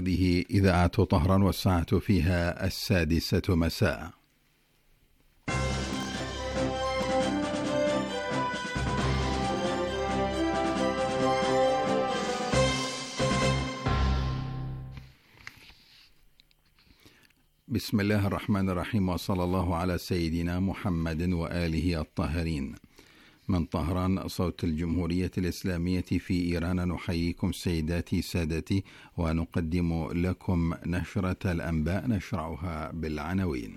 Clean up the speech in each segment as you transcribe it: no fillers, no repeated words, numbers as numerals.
هذه إذاعة طهران والساعة فيها 6:00 مساء. بسم الله الرحمن الرحيم، وصلى الله على سيدنا محمد وآله الطاهرين. من طهران صوت الجمهورية الإسلامية في إيران، نحييكم سيداتي سادتي ونقدم لكم نشرة الأنباء، نشرعها بالعناوين.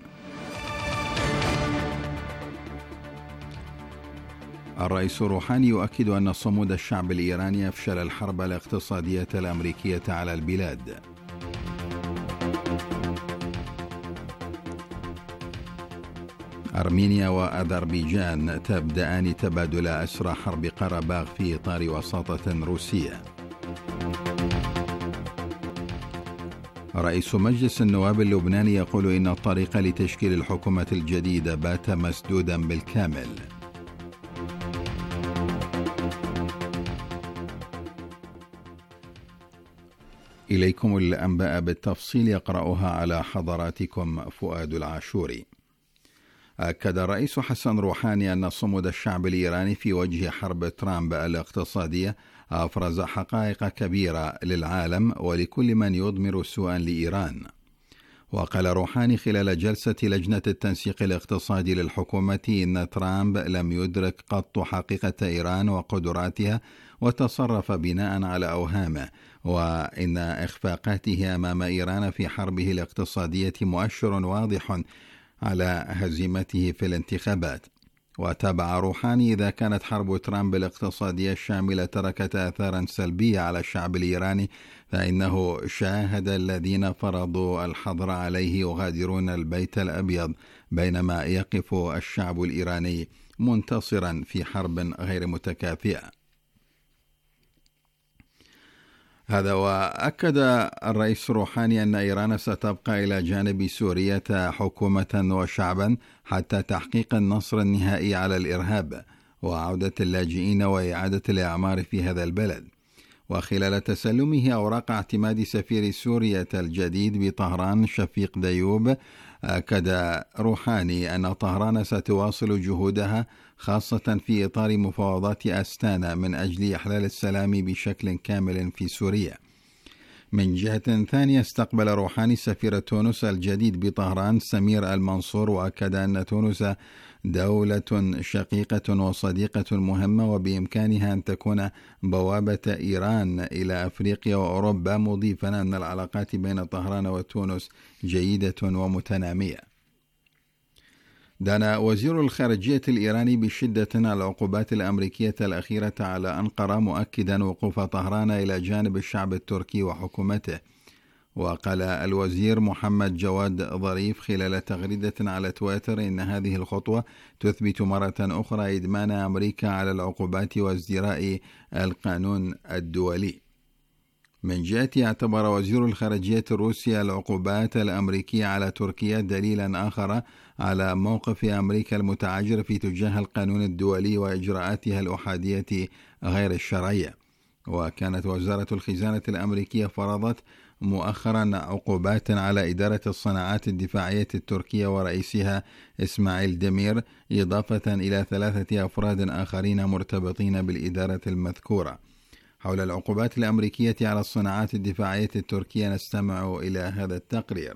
الرئيس روحاني يؤكد أن صمود الشعب الإيراني أفشل الحرب الاقتصادية الأمريكية على البلاد. أرمينيا وأذربيجان تبدأان تبادل أسرى حرب قرباغ في إطار وساطة روسية. رئيس مجلس النواب اللبناني يقول إن الطريق لتشكيل الحكومة الجديدة بات مسدودا بالكامل. إليكم الأنباء بالتفصيل، يقرأها على حضراتكم فؤاد العاشوري. أكد الرئيس حسن روحاني أن صمود الشعب الإيراني في وجه حرب ترامب الاقتصادية أفرز حقائق كبيرة للعالم ولكل من يضمر سوءا لإيران. وقال روحاني خلال جلسة لجنة التنسيق الاقتصادي للحكومة إن ترامب لم يدرك قط حقيقة إيران وقدراتها، وتصرف بناء على أوهامه، وإن إخفاقاته أمام إيران في حربه الاقتصادية مؤشر واضح على هزيمته في الانتخابات. وتابع روحاني: إذا كانت حرب ترامب الاقتصادية الشاملة تركت آثارا سلبية على الشعب الإيراني، فإنه شاهد الذين فرضوا الحظر عليه يغادرون البيت الأبيض، بينما يقف الشعب الإيراني منتصرا في حرب غير متكافئة. هذا وأكد الرئيس روحاني أن إيران ستبقى إلى جانب سوريا حكومة وشعبا حتى تحقيق النصر النهائي على الإرهاب وعودة اللاجئين وإعادة الإعمار في هذا البلد. وخلال تسلمه أوراق اعتماد سفير سوريا الجديد بطهران شفيق ديوب، أكد روحاني أن طهران ستواصل جهودها خاصة في إطار مفاوضات أستانا من أجل إحلال السلام بشكل كامل في سوريا. من جهة ثانية، استقبل روحاني سفير تونس الجديد بطهران سمير المنصور، وأكد أن تونس دولة شقيقة وصديقة مهمة وبإمكانها أن تكون بوابة إيران إلى أفريقيا وأوروبا، مضيفا أن العلاقات بين طهران وتونس جيدة ومتنامية. دان وزير الخارجية الإيراني بشدة على العقوبات الأمريكية الأخيرة على أنقرة، مؤكدا وقوف طهران إلى جانب الشعب التركي وحكومته. وقال الوزير محمد جواد ظريف خلال تغريدة على تويتر إن هذه الخطوة تثبت مرة أخرى إدمان أمريكا على العقوبات وازدراء القانون الدولي. من جهته، اعتبر وزير الخارجية الروسي العقوبات الأمريكية على تركيا دليلا آخر على موقف أمريكا المتعجرف في تجاه القانون الدولي وإجراءاتها الأحادية غير الشرعية. وكانت وزارة الخزانة الأمريكية فرضت مؤخرا عقوبات على إدارة الصناعات الدفاعية التركية ورئيسها إسماعيل دمير، إضافة إلى 3 أفراد آخرين مرتبطين بالإدارة المذكورة. حول العقوبات الأمريكية على الصناعات الدفاعية التركية نستمع إلى هذا التقرير.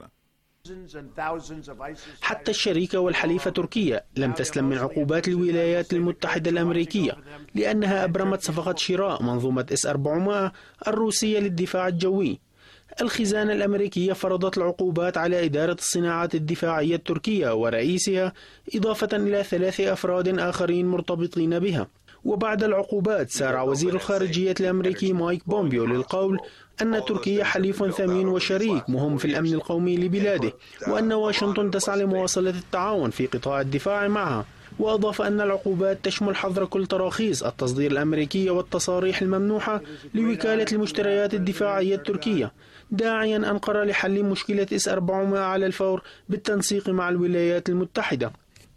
حتى الشريكة والحليفة تركيا لم تسلم من عقوبات الولايات المتحدة الأمريكية، لأنها أبرمت صفقة شراء منظومة S-400 الروسية للدفاع الجوي. الخزانة الأمريكية فرضت العقوبات على إدارة الصناعات الدفاعية التركية ورئيسها، إضافة إلى 3 أفراد آخرين مرتبطين بها. وبعد العقوبات سارع وزير الخارجية الأمريكي مايك بومبيو للقول أن تركيا حليف ثمين وشريك مهم في الأمن القومي لبلاده، وأن واشنطن تسعى لمواصلة التعاون في قطاع الدفاع معها. وأضاف أن العقوبات تشمل حظر كل تراخيص التصدير الأمريكية والتصاريح الممنوحة لوكالة المشتريات الدفاعية التركية، داعيا أنقرة لحل مشكلة S-400 على الفور بالتنسيق مع الولايات المتحدة.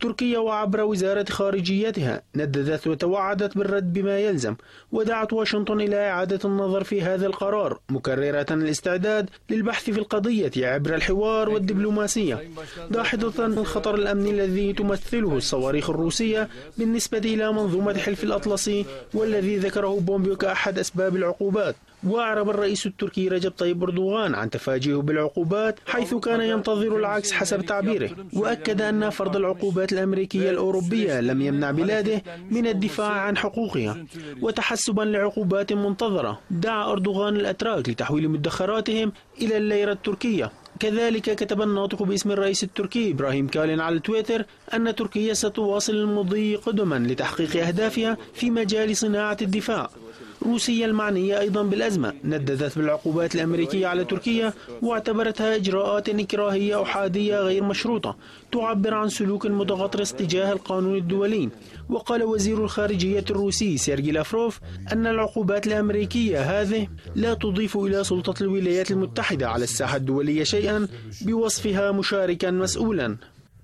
تركيا وعبر وزارة خارجيتها نددت وتوعدت بالرد بما يلزم، ودعت واشنطن إلى إعادة النظر في هذا القرار، مكررة الاستعداد للبحث في القضية عبر الحوار والدبلوماسية، داحضة الخطر الأمني الذي تمثله الصواريخ الروسية بالنسبة إلى منظومة حلف الأطلسي، والذي ذكره بومبيو كأحد أسباب العقوبات. وأعرب الرئيس التركي رجب طيب أردوغان عن تفاجئه بالعقوبات، حيث كان ينتظر العكس حسب تعبيره، وأكد أن فرض العقوبات الأمريكية الأوروبية لم يمنع بلاده من الدفاع عن حقوقها، وتحسبا لعقوبات منتظرة دعا أردوغان الأتراك لتحويل مدخراتهم إلى الليرة التركية. كذلك كتب الناطق باسم الرئيس التركي إبراهيم كالين على تويتر أن تركيا ستواصل المضي قدما لتحقيق أهدافها في مجال صناعة الدفاع. روسيا المعنية أيضا بالأزمة نددت بالعقوبات الأمريكية على تركيا، واعتبرتها إجراءات إكراهية أحادية غير مشروطة تعبر عن سلوك متغطرس تجاه القانون الدولي. وقال وزير الخارجية الروسي سيرجي لافروف أن العقوبات الأمريكية هذه لا تضيف إلى سلطة الولايات المتحدة على الساحة الدولية شيئا، بوصفها مشاركا مسؤولا.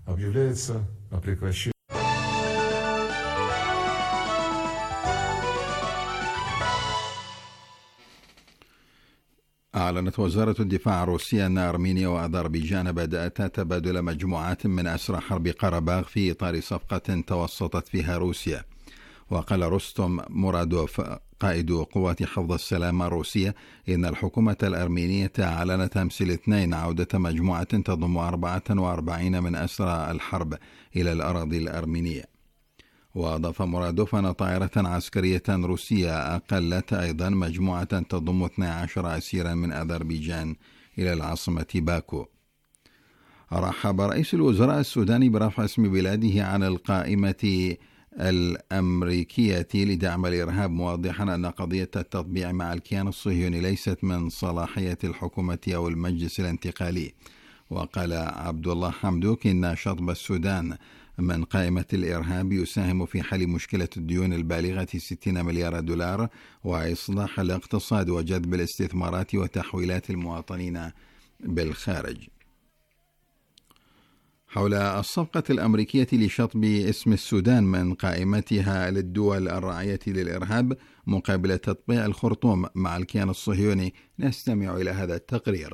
أعلنت وزارة الدفاع الروسية أن أرمينيا وأذربيجان بدأتا تبادل مجموعات من أسرى حرب قرباغ في إطار صفقة توسطت فيها روسيا. وقال رستم مرادوف قائد قوات حفظ السلام الروسية إن الحكومة الأرمينية أعلنت أمس الاثنين عودة مجموعة تضم 44 من أسرى الحرب إلى الأراضي الأرمينية. وأضاف مرادوف أن طائرة عسكرية روسية أقلت أيضا مجموعة تضم 12 أسيرا من أذربيجان إلى العاصمة باكو. رحب رئيس الوزراء السوداني برفع اسم بلاده عن القائمة الأمريكية لدعم الإرهاب، موضحا أن قضية التطبيع مع الكيان الصهيوني ليست من صلاحية الحكومة أو المجلس الانتقالي. وقال عبد الله حمدوك إن شطب السودان من قائمة الإرهاب يساهم في حل مشكلة الديون البالغة 60 مليار دولار وإصلاح الاقتصاد وجذب الاستثمارات وتحويلات المواطنين بالخارج. حول الصفقة الأمريكية لشطب اسم السودان من قائمتها للدول الراعية للإرهاب مقابل تطبيع الخرطوم مع الكيان الصهيوني، نستمع إلى هذا التقرير.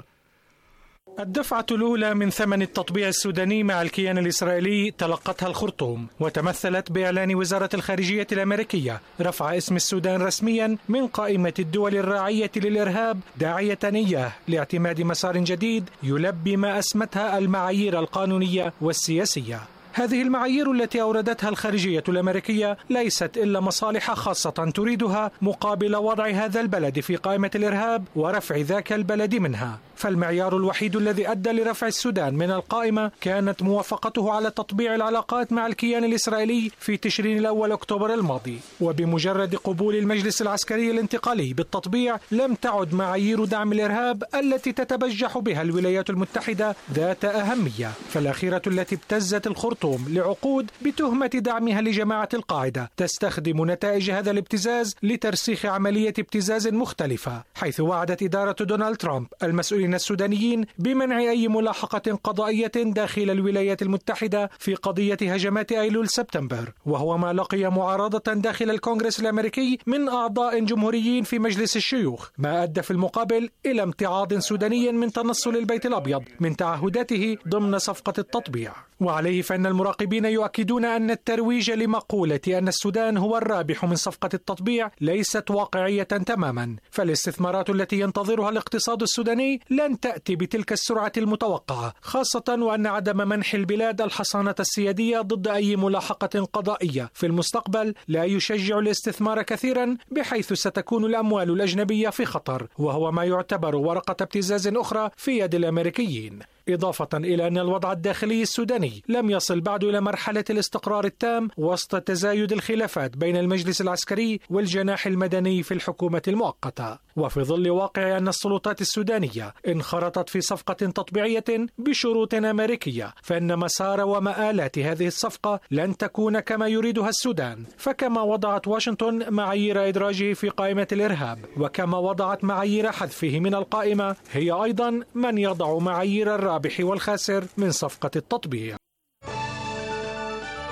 الدفعة الأولى من ثمن التطبيع السوداني مع الكيان الإسرائيلي تلقتها الخرطوم، وتمثلت بإعلان وزارة الخارجية الأمريكية رفع اسم السودان رسميا من قائمة الدول الراعية للإرهاب، داعية إياه لاعتماد مسار جديد يلبي ما أسمتها المعايير القانونية والسياسية. هذه المعايير التي أوردتها الخارجية الأمريكية ليست إلا مصالح خاصة تريدها مقابل وضع هذا البلد في قائمة الإرهاب ورفع ذاك البلد منها. فالمعيار الوحيد الذي أدى لرفع السودان من القائمة كانت موافقته على تطبيع العلاقات مع الكيان الإسرائيلي في تشرين الأول أكتوبر الماضي. وبمجرد قبول المجلس العسكري الانتقالي بالتطبيع لم تعد معايير دعم الإرهاب التي تتبجح بها الولايات المتحدة ذات أهمية. فالأخيرة التي ابتزت الخرطوم لعقود بتهمة دعمها لجماعة القاعدة تستخدم نتائج هذا الابتزاز لترسيخ عملية ابتزاز مختلفة، حيث وعدت إدارة دونالد ترامب المسؤولين السودانيين بمنع أي ملاحقة قضائية داخل الولايات المتحدة في قضية هجمات أيلول سبتمبر، وهو ما لقي معارضة داخل الكونغرس الأمريكي من أعضاء جمهوريين في مجلس الشيوخ، ما أدى في المقابل إلى امتعاض سوداني من تنصل البيت الأبيض من تعهداته ضمن صفقة التطبيع. وعليه فإن المراقبين يؤكدون أن الترويج لمقولة أن السودان هو الرابح من صفقة التطبيع ليست واقعية تماما، فالاستثمارات التي ينتظرها الاقتصاد السوداني لن تأتي بتلك السرعة المتوقعة، خاصة وأن عدم منح البلاد الحصانة السيادية ضد أي ملاحقة قضائية في المستقبل لا يشجع الاستثمار كثيرا، بحيث ستكون الأموال الأجنبية في خطر، وهو ما يعتبر ورقة ابتزاز أخرى في يد الأمريكيين. إضافة إلى أن الوضع الداخلي السوداني لم يصل بعد إلى مرحلة الاستقرار التام وسط تزايد الخلافات بين المجلس العسكري والجناح المدني في الحكومة المؤقتة. وفي ظل واقع أن السلطات السودانية انخرطت في صفقة تطبيعية بشروط أمريكية، فإن مسار ومآلات هذه الصفقة لن تكون كما يريدها السودان. فكما وضعت واشنطن معايير إدراجه في قائمة الإرهاب، وكما وضعت معايير حذفه من القائمة، هي أيضا من يضع معايير الرابح والخاسر من صفقة التطبيع.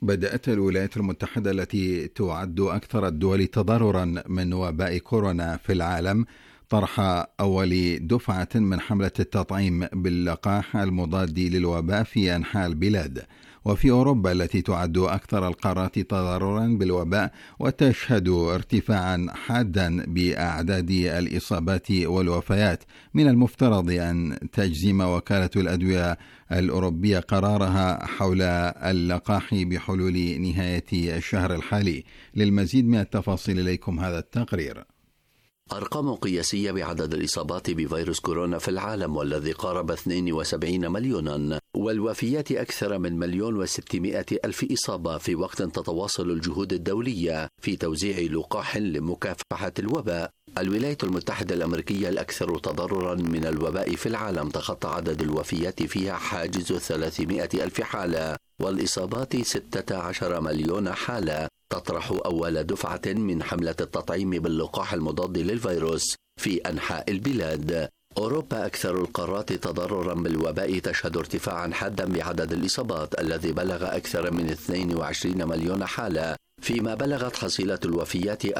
بدأت الولايات المتحدة التي تعد أكثر الدول تضررا من وباء كورونا في العالم طرح أول دفعة من حملة التطعيم باللقاح المضاد للوباء في أنحاء البلاد. وفي أوروبا التي تعد أكثر القارات تضررا بالوباء وتشهد ارتفاعا حادا بأعداد الإصابات والوفيات، من المفترض أن تجزم وكالة الأدوية الأوروبية قرارها حول اللقاح بحلول نهاية الشهر الحالي. للمزيد من التفاصيل إليكم هذا التقرير. أرقام قياسية بعدد الإصابات بفيروس كورونا في العالم، والذي قارب 72 مليونا، والوفيات أكثر من 1,600,000 إصابة، في وقت تتواصل الجهود الدولية في توزيع لقاح لمكافحة الوباء. الولايات المتحدة الأمريكية الأكثر تضررا من الوباء في العالم تخطى عدد الوفيات فيها حاجز 300,000 حالة، والإصابات 16 مليون حالة، تطرح أول دفعة من حملة التطعيم باللقاح المضاد للفيروس في أنحاء البلاد. أوروبا أكثر القارات تضررا بالوباء تشهد ارتفاعا حادا بعدد الإصابات الذي بلغ أكثر من 22 مليون حالة، فيما بلغت حصيلة الوفيات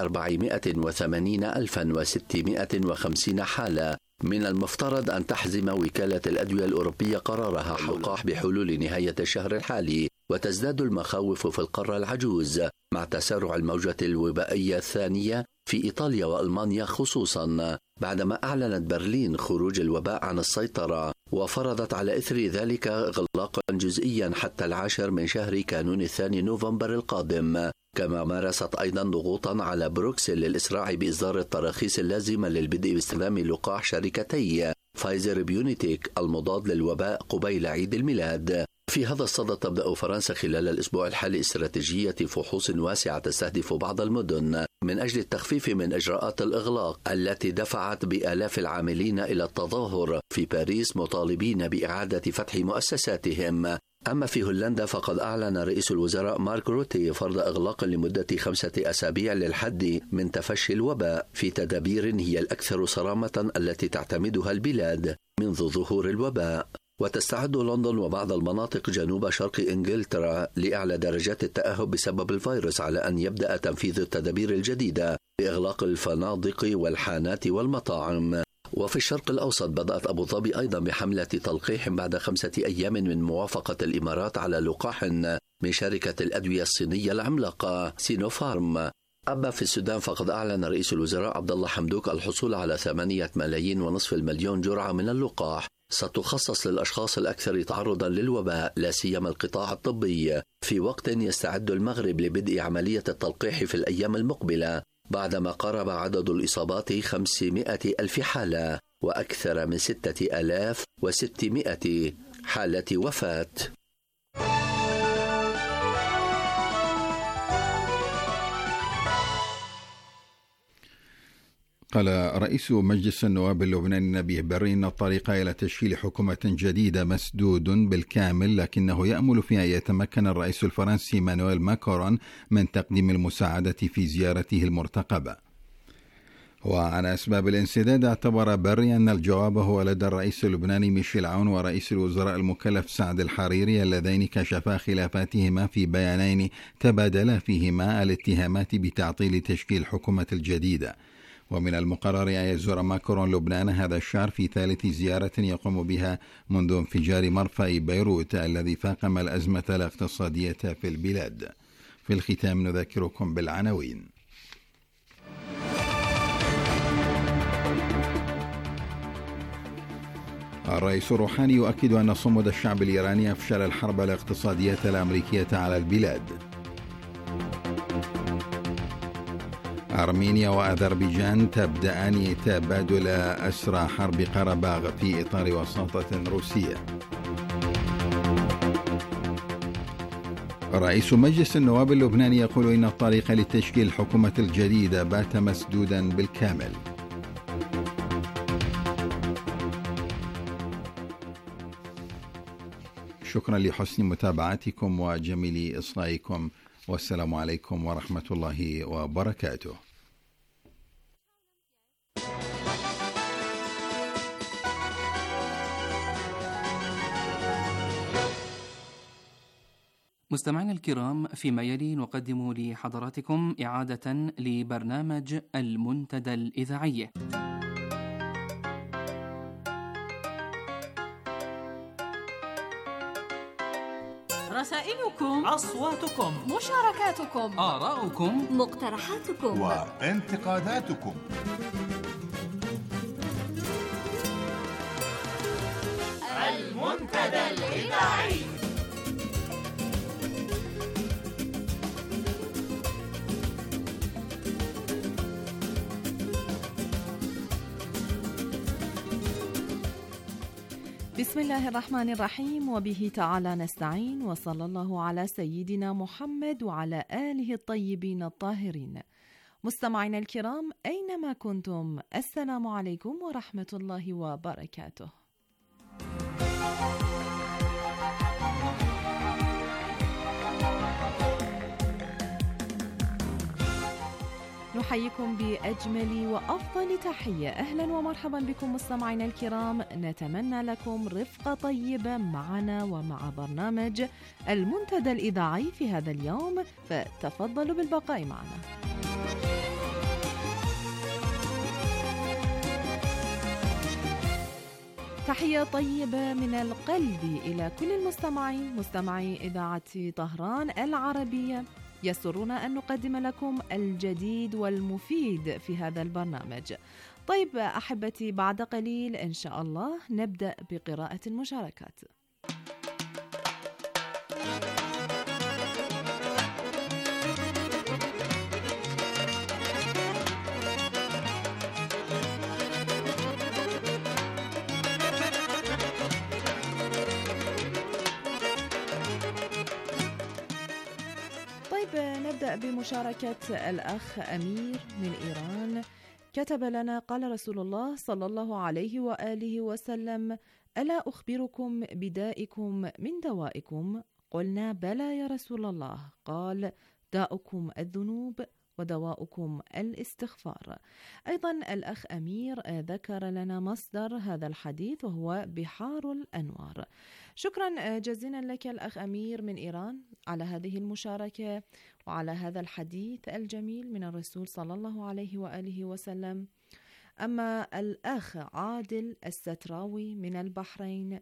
480,650 حالة. من المفترض أن تحزم وكالة الأدوية الأوروبية قرارها حول اللقاح بحلول نهاية الشهر الحالي، وتزداد المخاوف في القارة العجوز مع تسارع الموجة الوبائية الثانية في إيطاليا وألمانيا، خصوصا بعدما أعلنت برلين خروج الوباء عن السيطرة، وفرضت على إثر ذلك إغلاقا جزئيا حتى 10 من شهر كانون الثاني نوفمبر القادم. كما مارست أيضا ضغوطا على بروكسل للإسراع بإصدار التراخيص اللازمة للبدء باستخدام لقاح شركتي فايزر بيونيتيك المضاد للوباء قبيل عيد الميلاد. في هذا الصدد تبدأ فرنسا خلال الأسبوع الحالي استراتيجية فحوص واسعة تستهدف بعض المدن من أجل التخفيف من إجراءات الإغلاق التي دفعت بآلاف العاملين إلى التظاهر في باريس مطالبين بإعادة فتح مؤسساتهم. أما في هولندا فقد أعلن رئيس الوزراء مارك روتي فرض إغلاق لمدة 5 أسابيع للحد من تفشي الوباء، في تدابير هي الأكثر صرامة التي تعتمدها البلاد منذ ظهور الوباء. وتستعد لندن وبعض المناطق جنوب شرق إنجلترا لأعلى درجات التأهب بسبب الفيروس، على أن يبدأ تنفيذ التدابير الجديدة بإغلاق الفنادق والحانات والمطاعم. وفي الشرق الأوسط بدأت أبو ظبي أيضا بحملة تلقيح بعد 5 أيام من موافقة الإمارات على لقاح من شركة الأدوية الصينية العملاقة سينوفارم. أما في السودان فقد أعلن رئيس الوزراء عبد الله حمدوك الحصول على 8.5 مليون جرعة من اللقاح ستخصص للأشخاص الأكثر تعرضا للوباء، لا سيما القطاع الطبي، في وقت يستعد المغرب لبدء عملية التلقيح في الأيام المقبلة، بعدما قارب عدد الإصابات 500,000 حالة وأكثر من 6,600 حالة وفاة. قال رئيس مجلس النواب اللبناني نبيه بري إن الطريق إلى تشكيل حكومة جديدة مسدود بالكامل، لكنه يأمل في أن يتمكن الرئيس الفرنسي مانويل ماكرون من تقديم المساعدة في زيارته المرتقبة. وعن أسباب الانسداد اعتبر بري أن الجواب هو لدى الرئيس اللبناني ميشيل عون ورئيس الوزراء المكلف سعد الحريري، اللذين كشفا خلافاتهما في بيانين تبادلا فيهما الاتهامات بتعطيل تشكيل الحكومة الجديدة. ومن المقرر أن يزور ماكرون لبنان هذا الشهر في ثالث زيارة يقوم بها منذ انفجار مرفأ بيروت الذي فاقم الأزمة الاقتصادية في البلاد. في الختام نذكركم بالعناوين. الرئيس روحاني يؤكد أن صمود الشعب الإيراني أفشل الحرب الاقتصادية الأمريكية على البلاد. أرمينيا وأذربيجان تبدأان تبادل أسرى حرب قرباغ في إطار وساطة روسية. رئيس مجلس النواب اللبناني يقول إن الطريق لتشكيل الحكومة الجديدة بات مسدودا بالكامل. شكرا لحسن متابعتكم وجميل إصغائكم، والسلام عليكم ورحمة الله وبركاته. مستمعينا الكرام، فيما يلي نقدم لحضراتكم إعادة لبرنامج المنتدى الإذاعي. رسائلكم، أصواتكم، مشاركاتكم، آراؤكم، مقترحاتكم وانتقاداتكم. المنتدى الإذاعي. بسم الله الرحمن الرحيم، وبه تعالى نستعين، وصلى الله على سيدنا محمد وعلى آله الطيبين الطاهرين. مستمعينا الكرام أينما كنتم، السلام عليكم ورحمة الله وبركاته. نحييكم بأجمل وأفضل تحية. أهلا ومرحبا بكم مستمعينا الكرام، نتمنى لكم رفقة طيبة معنا ومع برنامج المنتدى الإذاعي في هذا اليوم، فتفضلوا بالبقاء معنا. تحية طيبة من القلب إلى كل المستمعين، مستمعي إذاعة طهران العربية. يسرنا أن نقدم لكم الجديد والمفيد في هذا البرنامج. طيب أحبتي، بعد قليل إن شاء الله نبدأ بقراءة المشاركات. نبدأ بمشاركة الأخ أمير من إيران. كتب لنا: قال رسول الله صلى الله عليه وآله وسلم: ألا أخبركم بدائكم من دوائكم؟ قلنا: بلى يا رسول الله. قال: داؤكم الذنوب ودواؤكم الاستغفار. أيضا الأخ أمير ذكر لنا مصدر هذا الحديث وهو بحار الأنوار. شكرا جزيلا لك الأخ أمير من إيران على هذه المشاركة وعلى هذا الحديث الجميل من الرسول صلى الله عليه وآله وسلم. أما الأخ عادل الستراوي من البحرين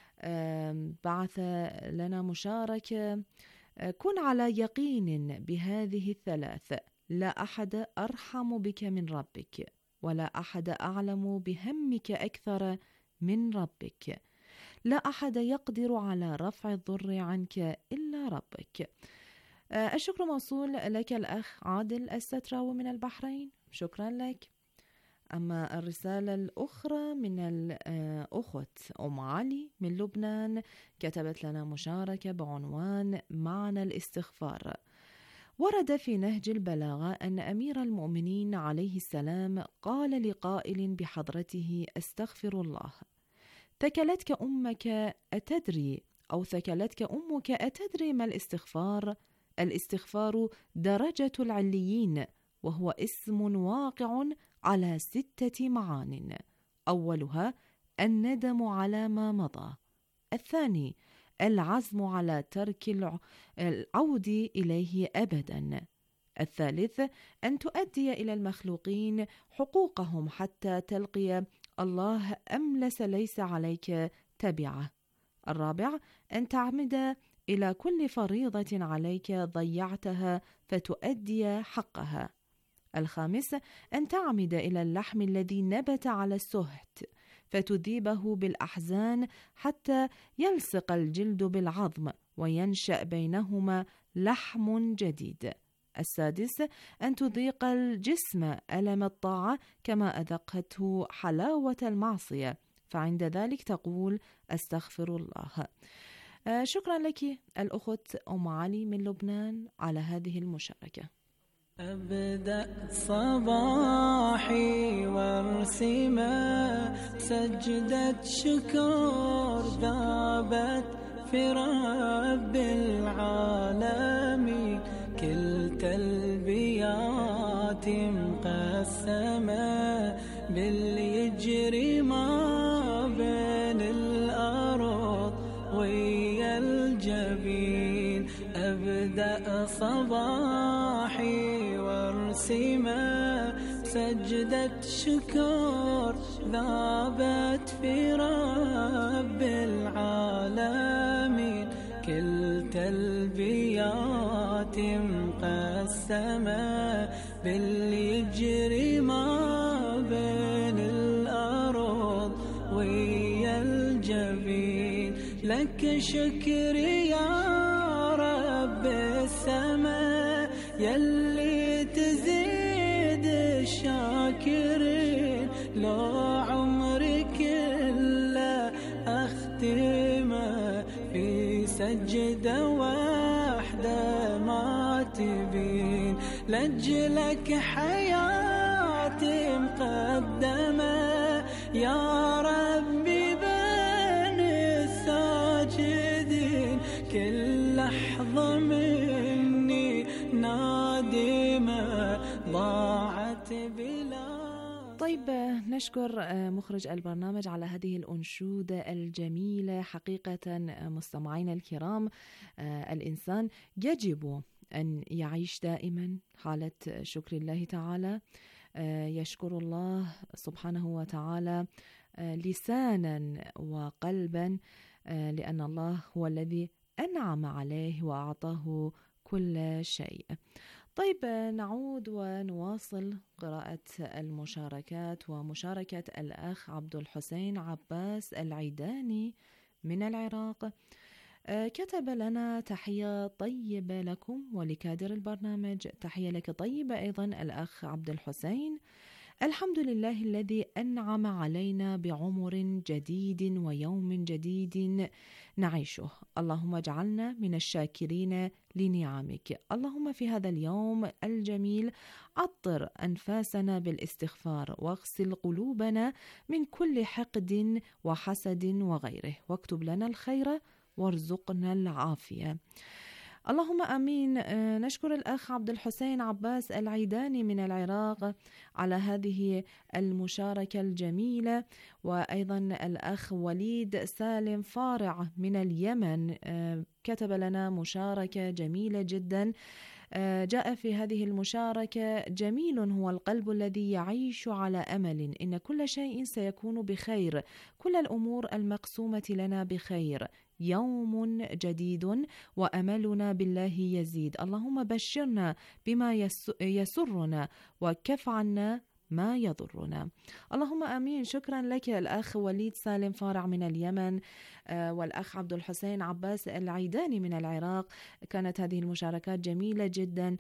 بعث لنا مشاركة: كن على يقين بهذه الثلاث: لا أحد أرحم بك من ربك، ولا أحد أعلم بهمك أكثر من ربك، لا أحد يقدر على رفع الضر عنك إلا ربك. الشكر موصول لك الأخ عادل الستراوي من البحرين، شكرا لك. أما الرسالة الأخرى من الأخت أم علي من لبنان، كتبت لنا مشاركة بعنوان معنى الاستغفار. ورد في نهج البلاغة أن أمير المؤمنين عليه السلام قال لقائل بحضرته: استغفر الله. ثكلتك أمك أتدري، أو ثكلتك أمك أتدري ما الاستغفار؟ الاستغفار درجة العليين، وهو اسم واقع على 6 معان. أولها الندم على ما مضى، الثاني العزم على ترك العود إليه أبدا، الثالث أن تؤدي إلى المخلوقين حقوقهم حتى تلقي الله أملس ليس عليك تبعه، الرابع أن تعمد إلى كل فريضة عليك ضيعتها فتؤدي حقها، الخامس أن تعمد إلى اللحم الذي نبت على السهت فتذيبه بالأحزان حتى يلصق الجلد بالعظم وينشأ بينهما لحم جديد، السادس أن تذيق الجسم ألم الطاعة كما أذقته حلاوة المعصية، فعند ذلك تقول استغفر الله. شكرا لك الأخت أم علي من لبنان على هذه المشاركة. أبدأ صباحي وارسمه سجدة شكر ذابت في رب العالمين، كل تلبيات مقسمة باللي يجري ما بين الأرض ويا الجبين. صباحي وارسمه سجدة شكر ذابت في رب العالمين. كل تلبيات مقسمة باللي يجري ما بين الأرض ويا الجبين. لك شكري يا رب السماء يلي تزيد الشاكرين. لو عمري كله أختمه في سجدة واحدة ما تبين. لأجلك حياتي مقدمة يا ربي بين الساجدين. كل لحظة مني نادمة ضاعت بلا. طيب، نشكر مخرج البرنامج على هذه الأنشودة الجميلة. حقيقة مستمعينا الكرام، الإنسان يجب أن يعيش دائما حالة شكر الله تعالى. يشكر الله سبحانه وتعالى لسانا وقلبا، لأن الله هو الذي أنعم عليه وأعطاه كل شيء. طيب، نعود ونواصل قراءة المشاركات، ومشاركة الأخ عبد الحسين عباس العيداني من العراق. كتب لنا: تحية طيبة لكم ولكادر البرنامج. تحية لك طيبة أيضا الأخ عبد الحسين. الحمد لله الذي أنعم علينا بعمر جديد ويوم جديد نعيشه. اللهم اجعلنا من الشاكرين لنعمك. اللهم في هذا اليوم الجميل عطر أنفاسنا بالاستغفار، واغسل قلوبنا من كل حقد وحسد وغيره، واكتب لنا الخير وارزقنا العافية. اللهم آمين. نشكر الأخ عبد الحسين عباس العيداني من العراق على هذه المشاركة الجميلة، وأيضا الأخ وليد سالم فارع من اليمن كتب لنا مشاركة جميلة جدا. جاء في هذه المشاركة: جميل هو القلب الذي يعيش على أمل، إن كل شيء سيكون بخير، كل الأمور المقسومة لنا بخير، يوم جديد وأملنا بالله يزيد. اللهم بشرنا بما يسرنا وكف عنا ما يضرنا. اللهم آمين. شكرا لك الأخ وليد سالم فارع من اليمن، والأخ عبد الحسين عباس العيداني من العراق. كانت هذه المشاركات جميلة جدا.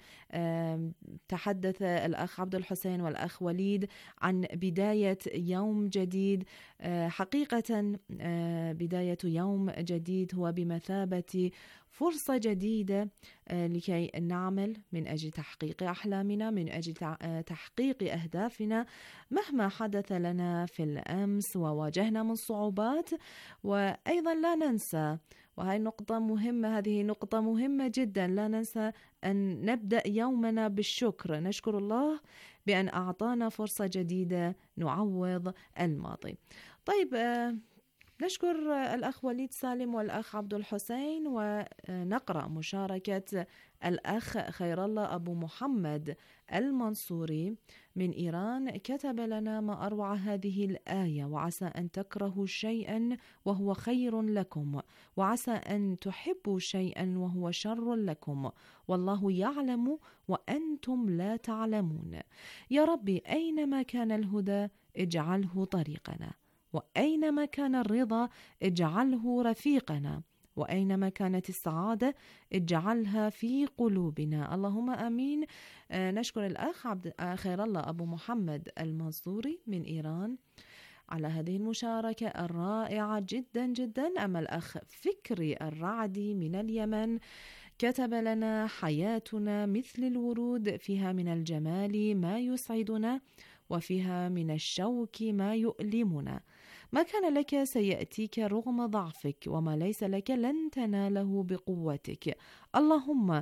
تحدث الأخ عبد الحسين والأخ وليد عن بداية يوم جديد. حقيقة بداية يوم جديد هو بمثابة فرصة جديدة لكي نعمل من أجل تحقيق أحلامنا، من أجل تحقيق أهدافنا مهما حدث لنا في الأمس وواجهنا من صعوبات. وأيضا لا ننسى، وهي نقطة مهمة، هذه نقطة مهمة جدا، لا ننسى أن نبدأ يومنا بالشكر. نشكر الله بأن أعطانا فرصة جديدة نعوض الماضي. طيب، نشكر الأخ وليد سالم والأخ عبد الحسين، ونقرأ مشاركة الأخ خير الله أبو محمد المنصوري من إيران. كتب لنا: ما أروع هذه الآية، وعسى أن تكرهوا شيئا وهو خير لكم، وعسى أن تحبوا شيئا وهو شر لكم، والله يعلم وأنتم لا تعلمون. يا ربي، أينما كان الهدى اجعله طريقنا، وأينما كان الرضا اجعله رفيقنا، وأينما كانت السعادة اجعلها في قلوبنا. اللهم آمين. نشكر الأخ خير الله أبو محمد المنصوري من إيران على هذه المشاركة الرائعة جدا جدا. أما الأخ فكري الرعدي من اليمن كتب لنا: حياتنا مثل الورود، فيها من الجمال ما يسعدنا، وفيها من الشوك ما يؤلمنا. ما كان لك سيأتيك رغم ضعفك، وما ليس لك لن تناله بقوتك. اللهم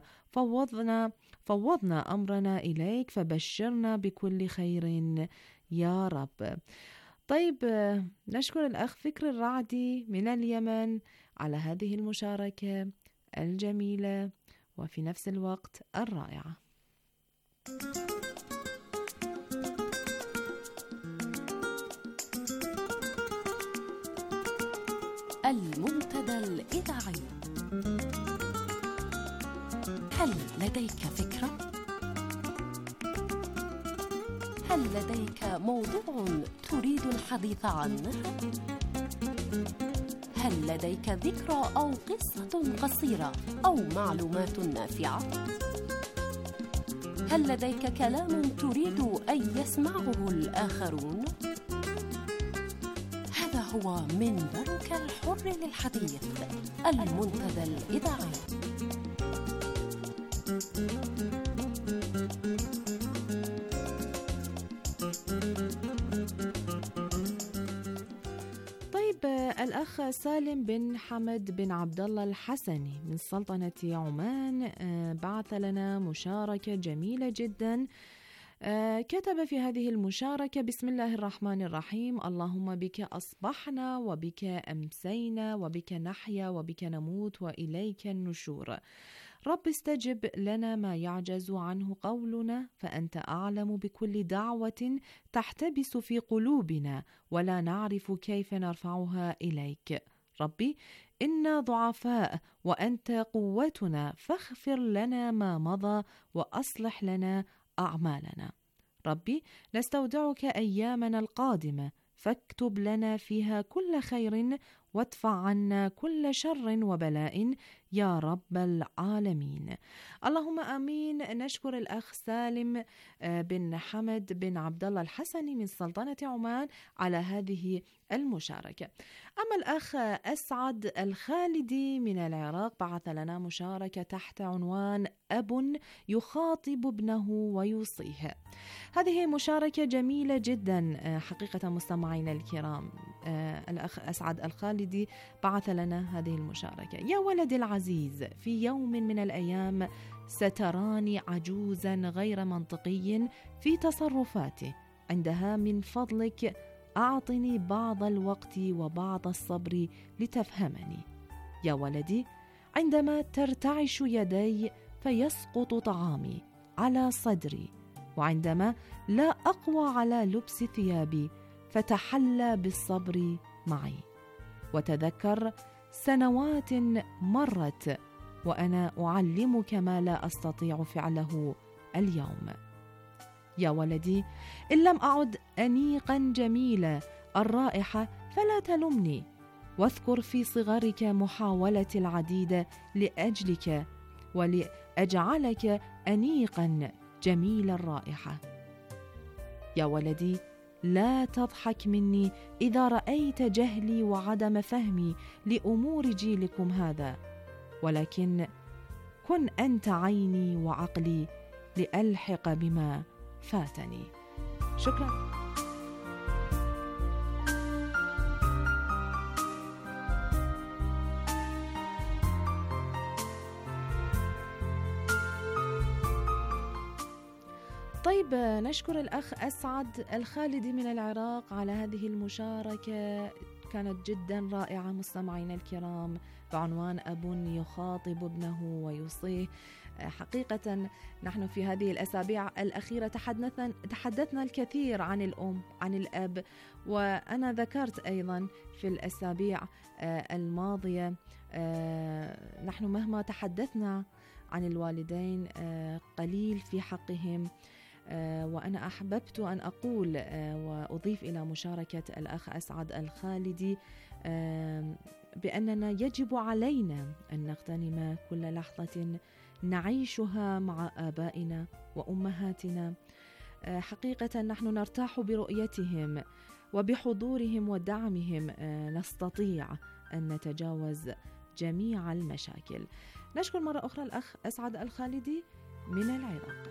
فوضنا أمرنا إليك، فبشرنا بكل خير يا رب. طيب، نشكر الأخ فكر الرعدي من اليمن على هذه المشاركة الجميلة، وفي نفس الوقت الرائعة. المنتدى الإذاعي. هل لديك فكرة؟ هل لديك موضوع تريد الحديث عنه؟ هل لديك ذكرى أو قصة قصيرة أو معلومات نافعة؟ هل لديك كلام تريد أن يسمعه الآخرون؟ هذا هو منبرك الحر للحديث، المنتدى الإذاعي. الأخ سالم بن حمد بن عبد الله الحسني من سلطنة عمان بعث لنا مشاركة جميلة جدا. كتب في هذه المشاركة: بسم الله الرحمن الرحيم، اللهم بك أصبحنا وبك أمسينا وبك نحيا وبك نموت وإليك النشور. رب استجب لنا ما يعجز عنه قولنا، فأنت أعلم بكل دعوة تحتبس في قلوبنا ولا نعرف كيف نرفعها إليك. ربي إنا ضعفاء وأنت قوتنا، فاغفر لنا ما مضى وأصلح لنا أعمالنا. ربي نستودعك أيامنا القادمة، فاكتب لنا فيها كل خير وادفع عنا كل شر وبلاء يا رب العالمين. اللهم آمين. نشكر الأخ سالم بن حمد بن عبد الله الحسني من سلطنة عمان على هذه المشاركة. أما الأخ أسعد الخالدي من العراق بعث لنا مشاركة تحت عنوان أب يخاطب ابنه ويوصيه. هذه مشاركة جميلة جدا حقيقة مستمعينا الكرام. الأخ أسعد الخالدي بعث لنا هذه المشاركة: يا ولدي العزيز، في يوم من الأيام ستراني عجوزا غير منطقي في تصرفاتي، عندها من فضلك أعطني بعض الوقت وبعض الصبر لتفهمني. يا ولدي، عندما ترتعش يدي فيسقط طعامي على صدري، وعندما لا أقوى على لبس ثيابي فتحلى بالصبر معي. وتذكر سنوات مرت وأنا أعلمك ما لا أستطيع فعله اليوم. يا ولدي، إن لم أعد أنيقا جميلة الرائحة فلا تلمني، واذكر في صغرك محاولتي العديدة لأجلك ولأجعلك أنيقا جميل الرائحة. يا ولدي، لا تضحك مني إذا رأيت جهلي وعدم فهمي لأمور جيلكم هذا، ولكن كن أنت عيني وعقلي لألحق بما فاتني. شكرا. طيب، نشكر الأخ أسعد الخالدي من العراق على هذه المشاركة، كانت جدا رائعة مستمعينا الكرام، بعنوان أب يخاطب ابنه ويوصيه. حقيقة نحن في هذه الأسابيع الأخيرة تحدثنا الكثير عن الأم، عن الأب، وأنا ذكرت أيضا في الأسابيع الماضية نحن مهما تحدثنا عن الوالدين قليل في حقهم. وأنا أحببت أن أقول وأضيف إلى مشاركة الأخ أسعد الخالدي بأننا يجب علينا أن نغتنم كل لحظة نعيشها مع آبائنا وأمهاتنا. حقيقة نحن نرتاح برؤيتهم وبحضورهم ودعمهم، نستطيع أن نتجاوز جميع المشاكل. نشكر مرة أخرى الأخ أسعد الخالدي من العراق.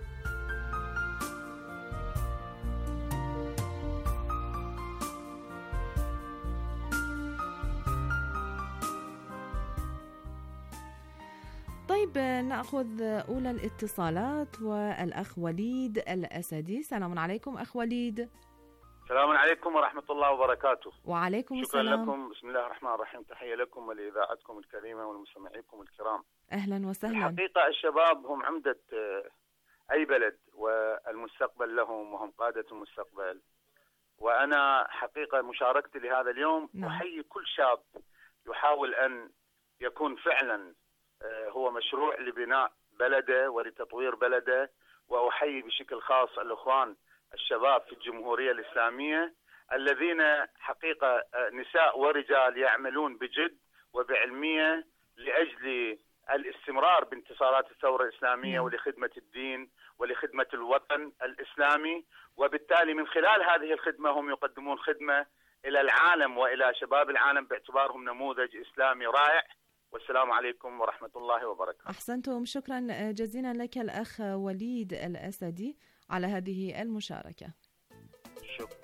طيب، نأخذ أولى الاتصالات والأخ وليد الأسدي. سلام عليكم أخ وليد. السلام عليكم ورحمة الله وبركاته. وعليكم شكرا السلام. لكم. بسم الله الرحمن الرحيم. تحية لكم ولإذاعتكم الكريمة ولمستمعيكم الكرام. أهلا وسهلا. الحقيقة الشباب هم عمدة أي بلد والمستقبل لهم وهم قادة المستقبل، وأنا حقيقة مشاركتي لهذا اليوم أحيي كل شاب يحاول أن يكون فعلا هو مشروع لبناء بلده ولتطوير بلده، وأحيي بشكل خاص الإخوان الشباب في الجمهورية الإسلامية الذين حقيقة نساء ورجال يعملون بجد وبعلمية لأجل الاستمرار بانتصارات الثورة الإسلامية ولخدمة الدين ولخدمة الوطن الإسلامي، وبالتالي من خلال هذه الخدمة هم يقدمون خدمة إلى العالم وإلى شباب العالم باعتبارهم نموذج إسلامي رائع. والسلام عليكم ورحمة الله وبركاته. أحسنتم، شكرا جزيلا لك الأخ وليد الأسدي على هذه المشاركة. شكرا.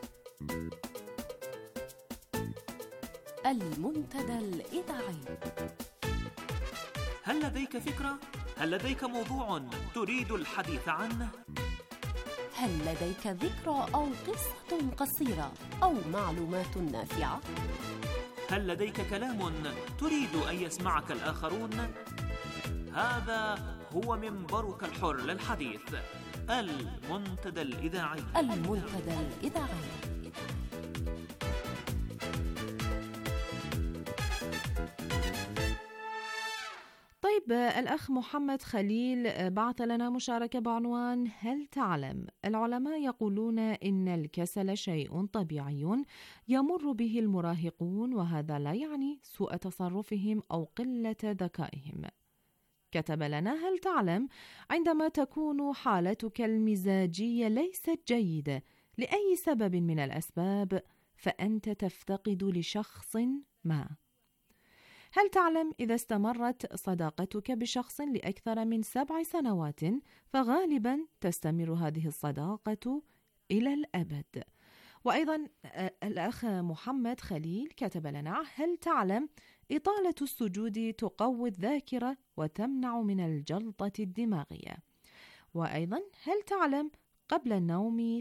المنتدى الإذاعي. هل لديك فكرة؟ هل لديك موضوع تريد الحديث عنه؟ هل لديك ذكرى أو قصة قصيرة أو معلومات نافعة؟ هل لديك كلام تريد أن يسمعك الآخرون؟ هذا هو منبرك الحر للحديث، المنتدى الإذاعي. المنتدى الإذاعي. طيب، الأخ محمد خليل بعث لنا مشاركة بعنوان: هل تعلم العلماء يقولون إن الكسل شيء طبيعي يمر به المراهقون، وهذا لا يعني سوء تصرفهم أو قلة ذكائهم. كتب لنا: هل تعلم عندما تكون حالتك المزاجية ليست جيدة لأي سبب من الأسباب فأنت تفتقد لشخص ما؟ هل تعلم إذا استمرت صداقتك بشخص لأكثر من 7 سنوات فغالبا تستمر هذه الصداقة إلى الأبد؟ وأيضا الأخ محمد خليل كتب لنا: هل تعلم إطالة السجود تقوي الذاكرة وتمنع من الجلطة الدماغية؟ وأيضا هل تعلم قبل النوم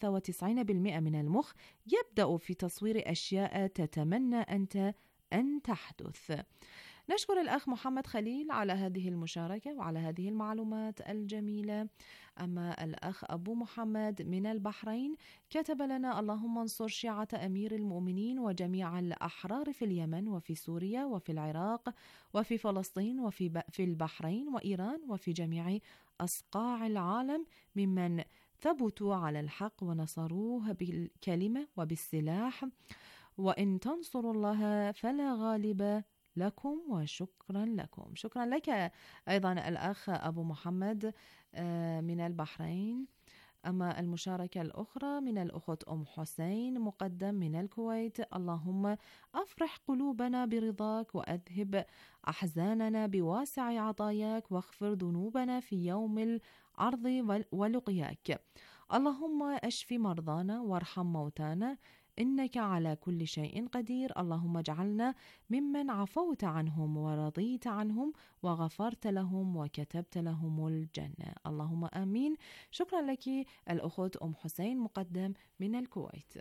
93% من المخ يبدأ في تصوير أشياء تتمنى أنت أن تحدث؟ نشكر الأخ محمد خليل على هذه المشاركة وعلى هذه المعلومات الجميلة. أما الأخ أبو محمد من البحرين كتب لنا: اللهم انصر شيعة أمير المؤمنين وجميع الأحرار في اليمن وفي سوريا وفي العراق وفي فلسطين وفي البحرين وإيران وفي جميع أصقاع العالم ممن ثبتوا على الحق ونصروه بالكلمة وبالسلاح، وإن تنصروا الله فلا غالب لكم، وشكرا لكم. شكرا لك أيضا الأخ أبو محمد من البحرين. أما المشاركة الأخرى من الأخت أم حسين مقدم من الكويت: اللهم أفرح قلوبنا برضاك وأذهب أحزاننا بواسع عطاياك واغفر ذنوبنا في يوم العرض ولقياك. اللهم أشف مرضانا وارحم موتانا إنك على كل شيء قدير. اللهم اجعلنا ممن عفوت عنهم ورضيت عنهم وغفرت لهم وكتبت لهم الجنة. اللهم آمين. شكرا لك الأخت أم حسين مقدم من الكويت.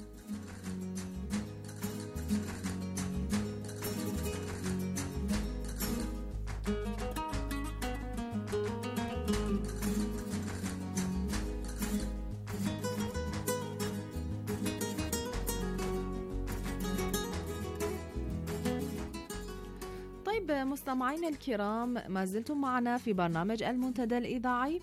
مستمعينا الكرام، ما زلتم معنا في برنامج المنتدى الإذاعي.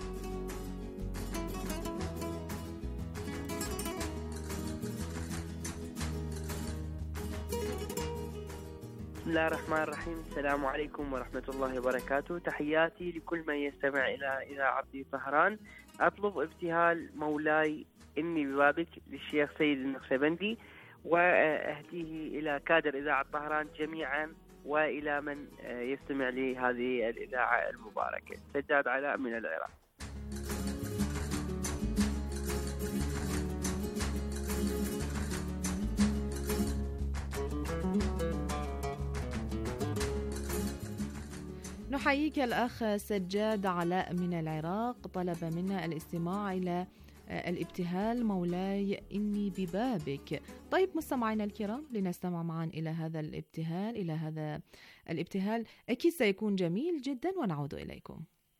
بسم الله الرحمن الرحيم. السلام عليكم ورحمة الله وبركاته. تحياتي لكل من يستمع إلى إذاعة طهران. أطلب ابتهال مولاي إني ببابك للشيخ سيد النقشبندي، وأهديه إلى كادر إذاعة طهران جميعا وإلى من يستمع لهذه الإذاعة المباركة. سجاد علاء من العراق. نحييك الأخ سجاد علاء من العراق. طلب منا الاستماع إلى الابتهال مولاي إني ببابك. طيب مستمعينا الكرام، لنستمع معا إلى هذا الابتهال أكيد سيكون جميل جدا، ونعود إليكم.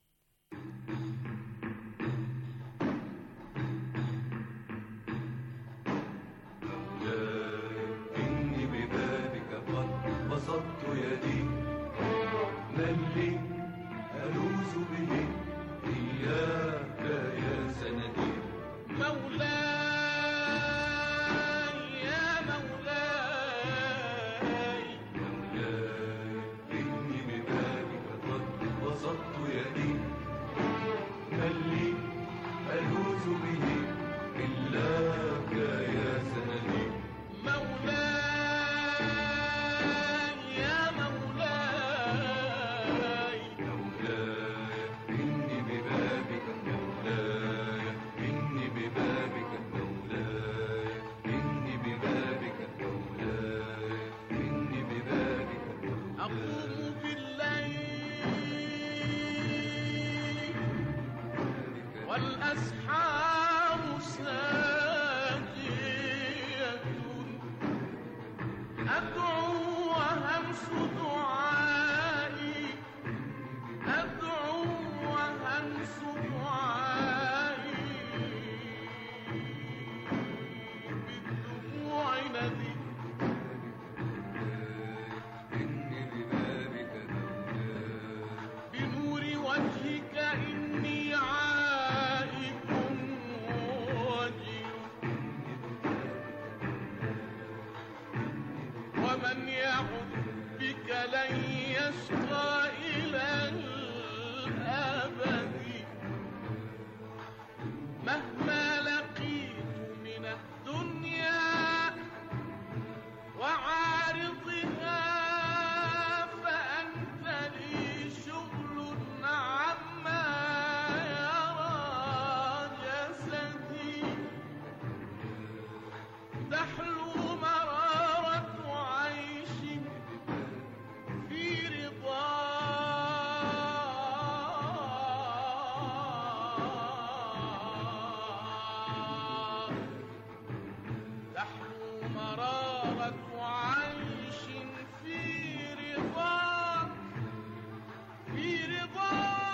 إني ببابك قد بسطت يدي، من لي ألوذ به إياك يا سندي. مولاي يا مولاي، إني ببابك قد بسطت يدي، من لي ألوذ به إلاك يا سندي. مولاي يا مولاي، إني ببابك مولاي، إني ببابك مولاي، إني ببابك مولاي، إني ببابك مولاي. أقوم بالليل والأسحار ساجية، أدعو وهمس دعائي، أدعو وهمس دعائي، بالدموع ندي. إني ببابك بنور وجهك إني عائد وجل، ومن يعد بك لن يشقى إلى الأبد، مهما لقيت من الدنيا وعارضها، فأنت لي شغل عما يرى جسدي. تحلو مرارة عيش في رضا، تحلو مرارة عيش في رضا، في رضا.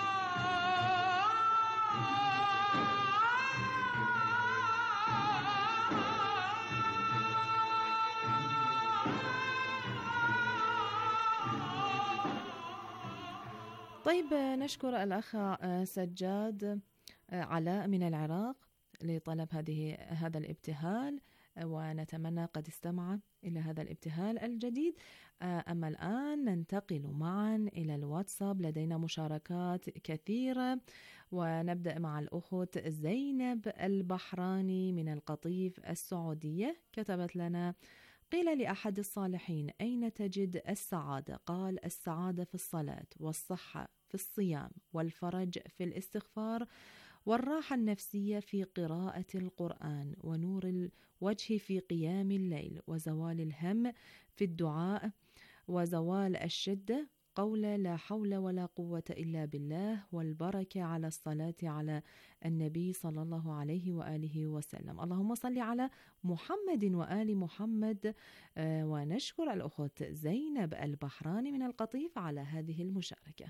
طيب نشكر الأخ سجاد علاء من العراق لطلب هذا الابتهال، ونتمنى قد استمع إلى هذا الابتهال الجديد. أما الآن ننتقل معا إلى الواتساب، لدينا مشاركات كثيرة، ونبدأ مع الأخت زينب البحراني من القطيف السعودية. كتبت لنا: قيل لأحد الصالحين: أين تجد السعادة؟ قال: السعادة في الصلاة، والصحة في الصيام، والفرج في الاستغفار، والراحة النفسية في قراءة القرآن، ونور الوجه في قيام الليل، وزوال الهم في الدعاء، وزوال الشدة قول لا حول ولا قوة إلا بالله، والبركة على الصلاة على النبي صلى الله عليه وآله وسلم. اللهم صل على محمد وآل محمد. ونشكر الأخت زينب البحراني من القطيف على هذه المشاركة.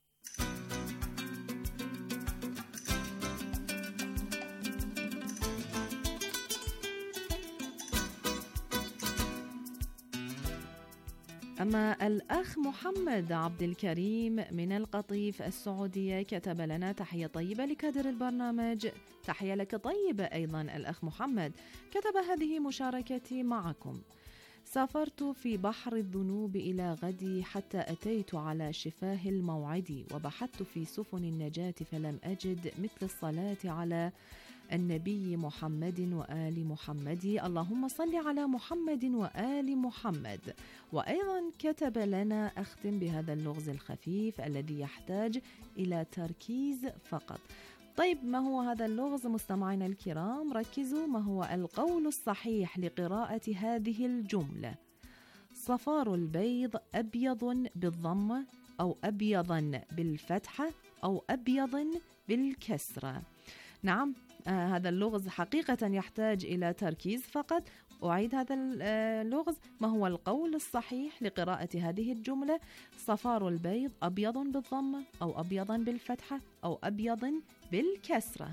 أما الأخ محمد عبد الكريم من القطيف السعودية كتب لنا: تحية طيبة لكادر البرنامج. تحية لك طيبة أيضا الأخ محمد. كتب: هذه مشاركتي معكم. سافرت في بحر الذنوب إلى غدي حتى أتيت على شفاه الموعد، وبحثت في سفن النجاة فلم أجد مثل الصلاة على النبي محمد وآل محمد. اللهم صل على محمد وآل محمد. وأيضا كتب لنا: أختم بهذا اللغز الخفيف الذي يحتاج إلى تركيز فقط. طيب ما هو هذا اللغز مستمعينا الكرام؟ ركزوا، ما هو القول الصحيح لقراءة هذه الجملة؟ صفار البيض أبيض بالضمة، أو أبيضا بالفتحة، أو أبيض بالكسرة. نعم، هذا اللغز حقيقة يحتاج إلى تركيز فقط. أعيد هذا اللغز: ما هو القول الصحيح لقراءة هذه الجملة؟ صفار البيض أبيض بالضمة أو أبيضا بالفتحة أو أبيض بالكسرة؟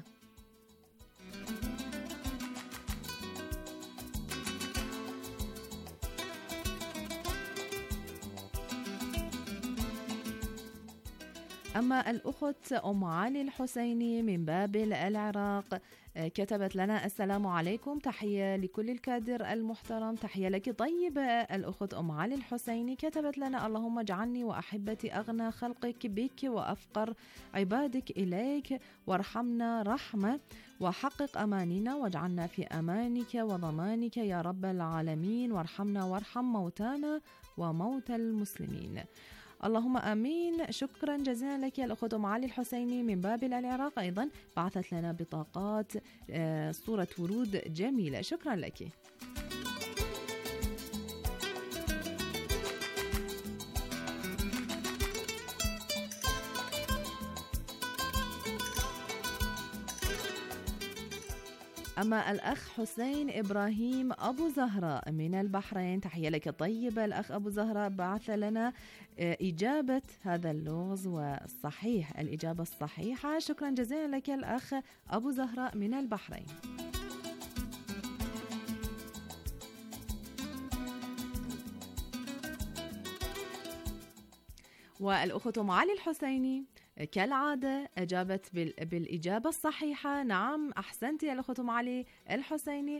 أما الأخت أم علي الحسيني من بابل العراق كتبت لنا: السلام عليكم، تحية لكل الكادر المحترم. تحية لك طيبة الأخت أم علي الحسيني. كتبت لنا: اللهم اجعلني وأحبتي أغنى خلقك بك وأفقر عبادك إليك، وارحمنا رحمة وحقق أماننا واجعلنا في أمانك وضمانك يا رب العالمين، وارحمنا وارحم موتانا وموتى المسلمين. اللهم آمين. شكرا جزيلا لك يا الأخت أم علي الحسيني من بابل العراق. أيضا بعثت لنا بطاقات صورة ورود جميلة. شكرا لك. أما الأخ حسين إبراهيم أبو زهراء من البحرين، تحية لك طيبة الأخ أبو زهراء، بعث لنا إجابة هذا اللغز والصحيح، الإجابة الصحيحة. شكرا جزيلا لك الأخ أبو زهراء من البحرين. والأخت أم علي الحسيني كالعادة أجابت بالإجابة الصحيحة. نعم، أحسنت يا الأخت أم علي الحسيني.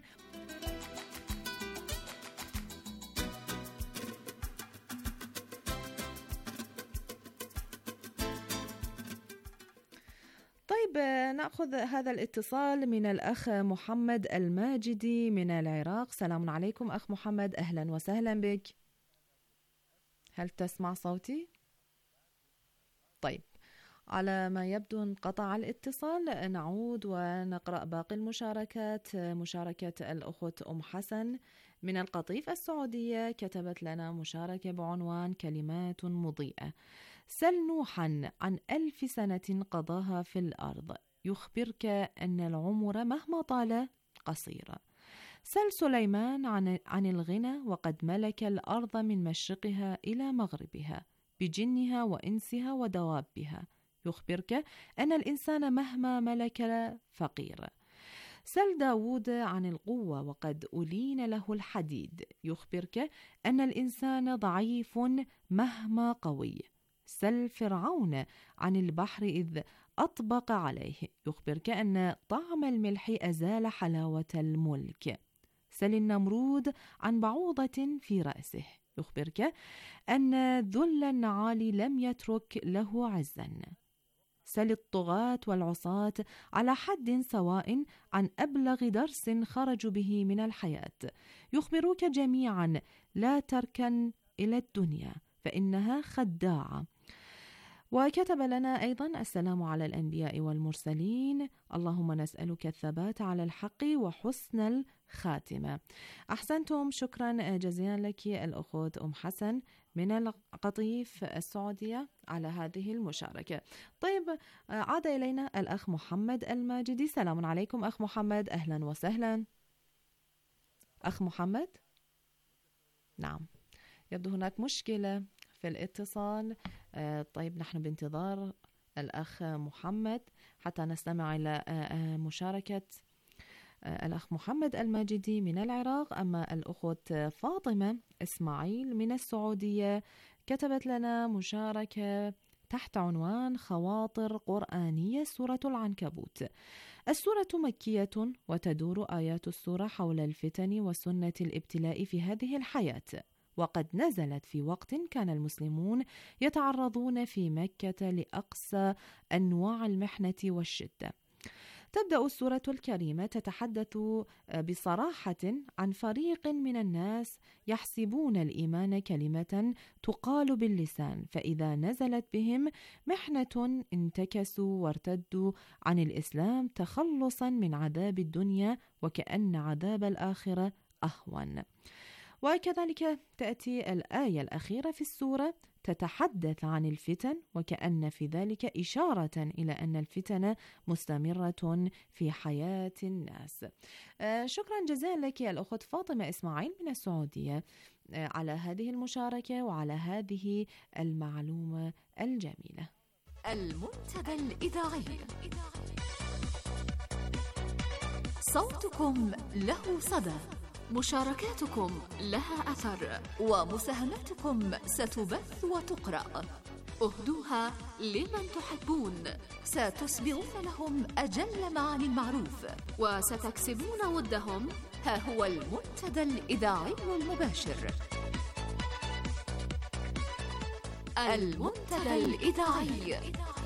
طيب، نأخذ هذا الاتصال من الأخ محمد الماجدي من العراق. سلام عليكم أخ محمد، أهلا وسهلا بك. هل تسمع صوتي؟ طيب، على ما يبدو انقطع الاتصال. نعود ونقرأ باقي المشاركات. مشاركة الأخت أم حسن من القطيف السعودية كتبت لنا مشاركة بعنوان كلمات مضيئة. سل نوحا عن 1000 سنة قضاها في الأرض، يخبرك أن العمر مهما طال قصير. سل سليمان عن الغنى، وقد ملك الأرض من مشرقها إلى مغربها بجنها وإنسها ودوابها، يخبرك أن الإنسان مهما ملك فقير. سل داود عن القوة، وقد ألين له الحديد، يخبرك أن الإنسان ضعيف مهما قوي. سل فرعون عن البحر إذ أطبق عليه، يخبرك أن طعم الملح أزال حلاوة الملك. سل النمرود عن بعوضة في رأسه، يخبرك أن ذل النعال لم يترك له عزا. سل الطغاة والعصاة على حد سواء عن أبلغ درس خرجوا به من الحياة، يخبروك جميعا لا تركن إلى الدنيا فإنها خداعة. وكتب لنا أيضا: السلام على الأنبياء والمرسلين، اللهم نسألك الثبات على الحق وحسن الخاتمة. أحسنتم، شكرا جزيلا لك الأخت أم حسن من القطيف السعودية على هذه المشاركة. طيب، عاد إلينا الأخ محمد الماجدي. سلام عليكم أخ محمد، أهلا وسهلا. أخ محمد، نعم، يبدو هناك مشكلة في الاتصال. طيب، نحن بانتظار الأخ محمد حتى نستمع إلى مشاركة الأخ محمد الماجدي من العراق. أما الأخت فاطمة إسماعيل من السعودية كتبت لنا مشاركة تحت عنوان خواطر قرآنية سورة العنكبوت. السورة مكية، وتدور آيات السورة حول الفتن وسنة الابتلاء في هذه الحياة، وقد نزلت في وقت كان المسلمون يتعرضون في مكة لأقصى أنواع المحنة والشدة. تبدأ السورة الكريمة تتحدث بصراحة عن فريق من الناس يحسبون الإيمان كلمة تقال باللسان، فإذا نزلت بهم محنة انتكسوا وارتدوا عن الإسلام تخلصا من عذاب الدنيا، وكأن عذاب الآخرة أهون. وكذلك تأتي الآية الأخيرة في السورة تتحدث عن الفتن، وكأن في ذلك إشارة إلى أن الفتن مستمرة في حياة الناس. شكرا جزيلا لك الأخت فاطمة إسماعيل من السعودية على هذه المشاركة وعلى هذه المعلومة الجميلة. المنتدى الإذاعي، صوتكم له صدى، مشاركاتكم لها أثر، ومساهماتكم ستبث وتقرأ. اهدوها لمن تحبون، ستسبغون لهم أجل معاني المعروف، وستكسبون ودهم. ها هو المنتدى الإذاعي المباشر. المنتدى الإذاعي.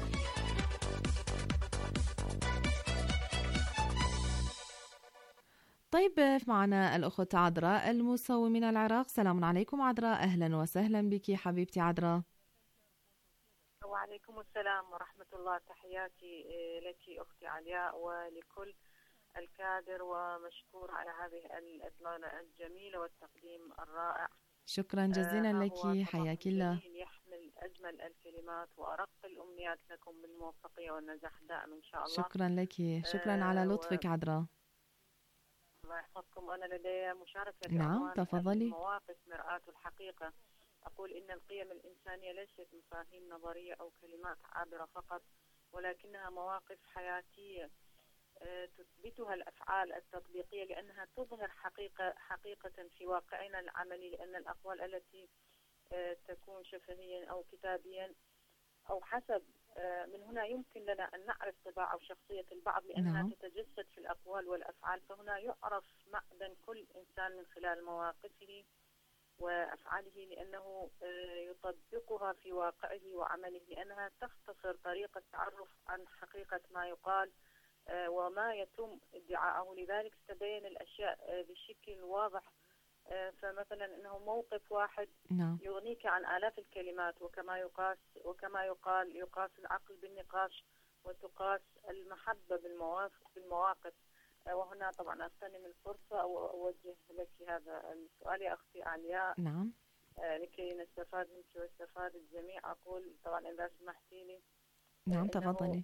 طيب معنا الأخت عذراء الموسوي من العراق. سلام عليكم عذراء، أهلا وسهلا بك حبيبتي عذراء. وعليكم السلام ورحمة الله. تحياتي لك أختي علياء ولكل الكادر، ومشكور على هذه الإطلالة الجميلة والتقديم الرائع. شكرا جزيلا لك، حياك الله. يحمل أجمل الكلمات وأرق الأمنيات لكم بالموفقية والنجاح دائما إن شاء الله. شكرا لك، شكرا على لطفك عذراء. الله يحفظكم. أنا لدي مشاركة. نعم تفضلي. مواقف مرآة الحقيقة. أقول إن القيم الإنسانية ليست مفاهيم نظرية أو كلمات عابرة فقط، ولكنها مواقف حياتية تثبتها الأفعال التطبيقية، لأنها تظهر حقيقة في واقعنا العملي. لأن الأقوال التي تكون شفهيا أو كتابيا أو حسب، من هنا يمكن لنا أن نعرف طباع أو شخصية البعض، لأنها تتجسد في الأقوال والأفعال. فهنا يعرف معدن كل إنسان من خلال مواقفه وأفعاله، لأنه يطبقها في واقعه وعمله، لأنها تختصر طريقة التعرف عن حقيقة ما يقال وما يتم ادعاءه. لذلك تبين الأشياء بشكل واضح. فمثلا انه موقف واحد يغنيك عن آلاف الكلمات، وكما يقاس العقل بالنقاش، وتقاس المحبة بالمواقف. وهنا طبعا أغتنم الفرصة وأوجه لك هذا السؤال يا أختي علياء. نعم. لكي نستفاد منك ويستفاد الجميع. أقول طبعا إذا سمحتي لي. نعم تفضلي.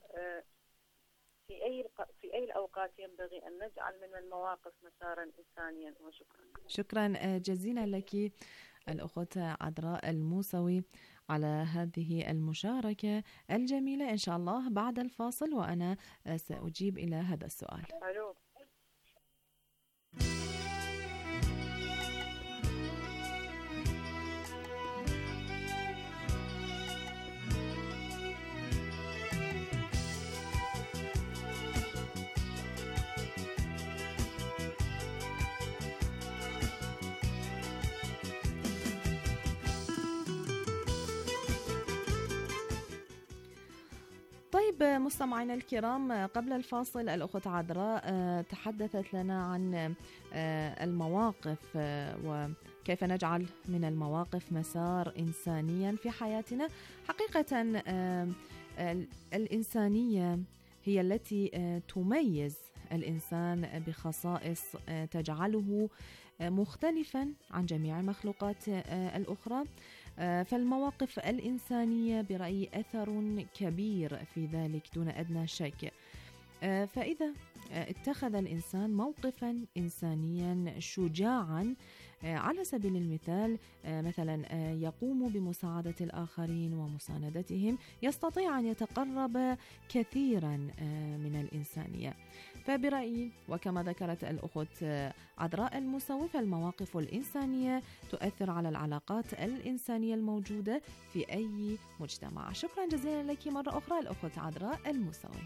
في أي الأوقات ينبغي أن نجعل من المواقف مسارا إنسانيا؟ وشكرا. شكرا جزيلا لك الأخت عذراء الموسوي على هذه المشاركة الجميلة. إن شاء الله بعد الفاصل وأنا سأجيب إلى هذا السؤال. ألو. طيب مستمعينا الكرام، قبل الفاصل الأخت عذراء تحدثت لنا عن المواقف وكيف نجعل من المواقف مسار إنسانيا في حياتنا. حقيقة الإنسانية هي التي تميز الإنسان بخصائص تجعله مختلفا عن جميع المخلوقات الأخرى. فالمواقف الإنسانية برأيي أثر كبير في ذلك دون أدنى شك. فإذا اتخذ الإنسان موقفا إنسانيا شجاعا، على سبيل المثال مثلا يقوم بمساعدة الآخرين ومساندتهم، يستطيع أن يتقرب كثيرا من الإنسانية. فبرأيي وكما ذكرت الأخت عذراء الموسوي، فالمواقف الإنسانية تؤثر على العلاقات الإنسانية الموجودة في أي مجتمع. شكرا جزيلا لك مرة أخرى الأخت عذراء الموسوي.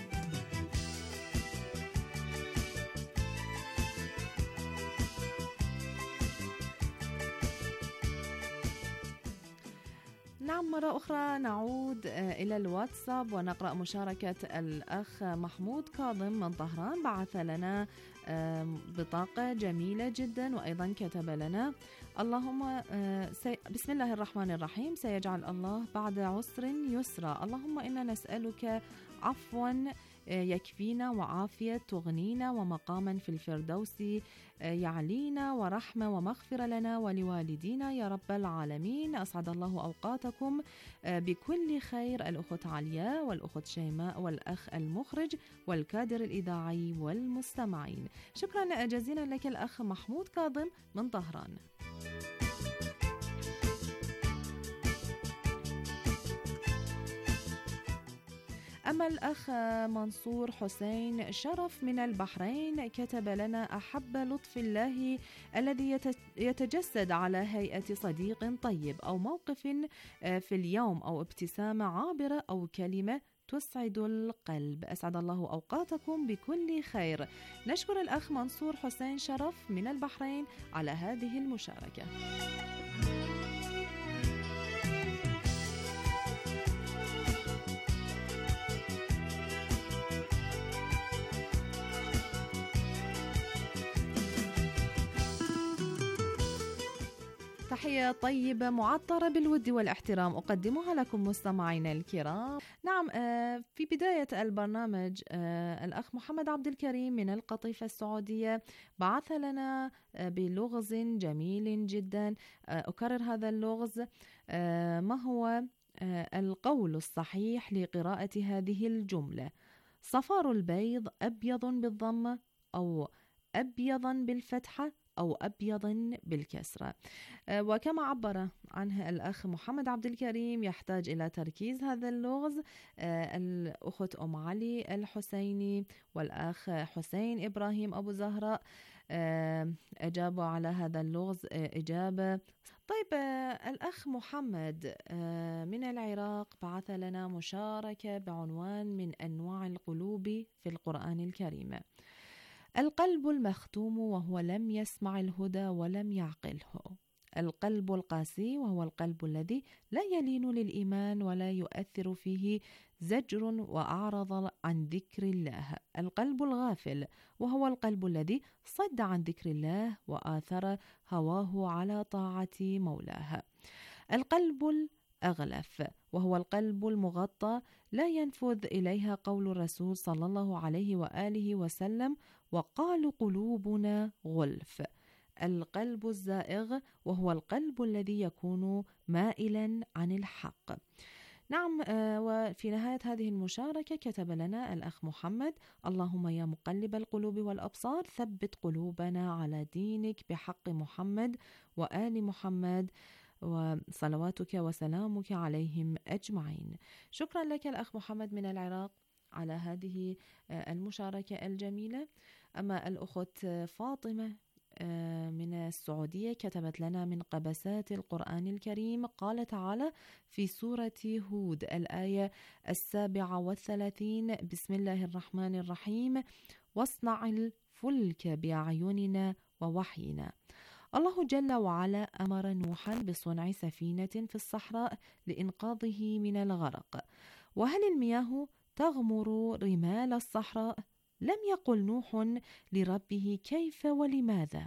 نعم مرة أخرى نعود إلى الواتساب ونقرأ مشاركة الأخ محمود كاظم من طهران. بعث لنا بطاقة جميلة جدا، وأيضا كتب لنا: اللهم بسم الله الرحمن الرحيم، سيجعل الله بعد عسر يسرا، اللهم إنا نسألك عفوا يكفينا، وعافية تغنينا، ومقاما في الفردوس يعلينا، ورحمة ومغفرة لنا ولوالدينا يا رب العالمين. أسعد الله أوقاتكم بكل خير الأخت علياء والأخت شيماء والأخ المخرج والكادر الإذاعي والمستمعين. شكرا جزيلا لك الأخ محمود كاظم من طهران. أما الأخ منصور حسين شرف من البحرين كتب لنا: أحب لطف الله الذي يتجسد على هيئة صديق طيب أو موقف في اليوم أو ابتسامة عابرة أو كلمة تسعد القلب. أسعد الله أوقاتكم بكل خير. نشكر الأخ منصور حسين شرف من البحرين على هذه المشاركة. تحية طيبة معطرة بالود والاحترام أقدمها لكم مستمعينا الكرام. نعم، في بداية البرنامج الأخ محمد عبد الكريم من القطيفة السعودية بعث لنا بلغز جميل جدا. أكرر هذا اللغز: ما هو القول الصحيح لقراءة هذه الجملة؟ صفار البيض أبيض بالضمة أو أبيضا بالفتحة أو أبيض بالكسرة. وكما عبر عنه الأخ محمد عبد الكريم يحتاج إلى تركيز هذا اللغز. الأخت أم علي الحسيني والأخ حسين إبراهيم أبو زهراء أجابوا على هذا اللغز إجابة. طيب، الأخ محمد من العراق بعث لنا مشاركة بعنوان: من أنواع القلوب في القرآن الكريم. القلب المختوم وهو لم يسمع الهدى ولم يعقله. القلب القاسي وهو القلب الذي لا يلين للإيمان ولا يؤثر فيه زجر وأعرض عن ذكر الله. القلب الغافل وهو القلب الذي صد عن ذكر الله وآثر هواه على طاعة مولاه. القلب الأغلف وهو القلب المغطى لا ينفذ إليها قول الرسول صلى الله عليه وآله وسلم: وقالوا قلوبنا غلف. القلب الزائغ وهو القلب الذي يكون مائلا عن الحق. نعم، وفي نهاية هذه المشاركة كتب لنا الأخ محمد: اللهم يا مقلب القلوب والأبصار ثبت قلوبنا على دينك بحق محمد وآل محمد وصلواتك وسلامك عليهم أجمعين. شكرا لك الأخ محمد من العراق على هذه المشاركة الجميلة. أما الأخت فاطمة من السعودية كتبت لنا: من قبسات القرآن الكريم قال تعالى في سورة هود الآية 37: بسم الله الرحمن الرحيم واصنع الفلك بأعيننا ووحينا. الله جل وعلا أمر نوحا بصنع سفينة في الصحراء لإنقاذه من الغرق. وهل المياه تغمر رمال الصحراء؟ لم يقل نوح لربه كيف ولماذا.